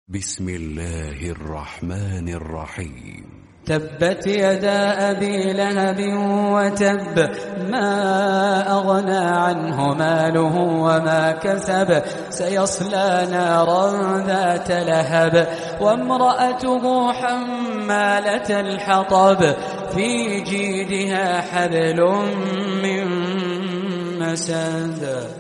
بسم الله الرحمن الرحيم. تبت يدا أبي لهب وتب، ما أغنى عنه ماله وما كسب، سيصلى نارا ذات لهب، وامرأته حمالة الحطب، في جيدها حبل من مسد.